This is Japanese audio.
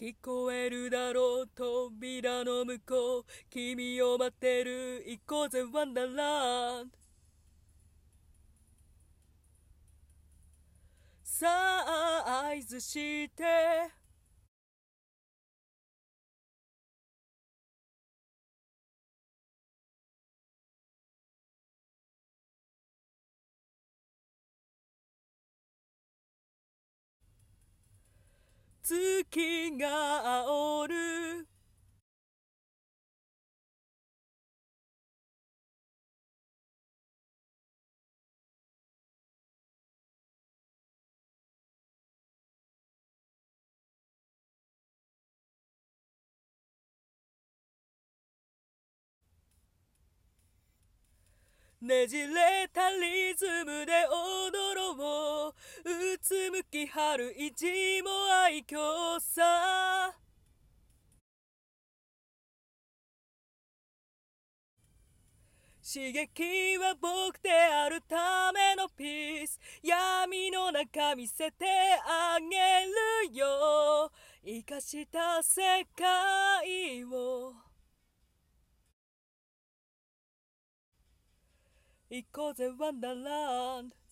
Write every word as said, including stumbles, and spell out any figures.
聞こえるだろう扉の向こう、君を待ってる、行こうぜワンダーランド。さあ合図して、月が煽るねじれたリズムで踊ろう、うつむき春意地も愛嬌さ。刺激は僕であるためのピース、闇の中見せてあげるよ、生かした世界を。行こうぜワンダーランド。